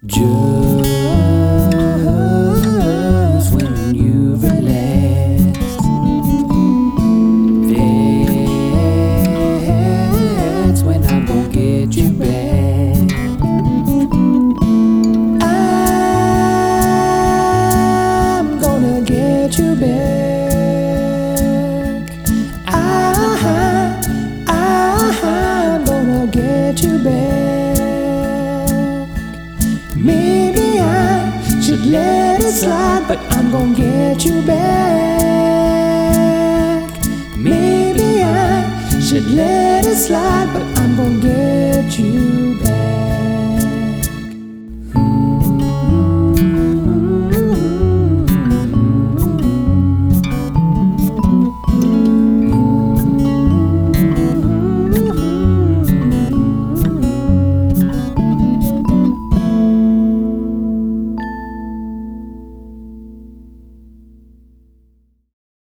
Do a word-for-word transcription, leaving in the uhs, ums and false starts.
Just when you relax, that's when I'm gonna get you back. I'm gonna get you back. I, I'm gonna get you back. Maybe I should let it slide, but I'm gonna get you back. Maybe I should let it slide, but I'm gonna get you back.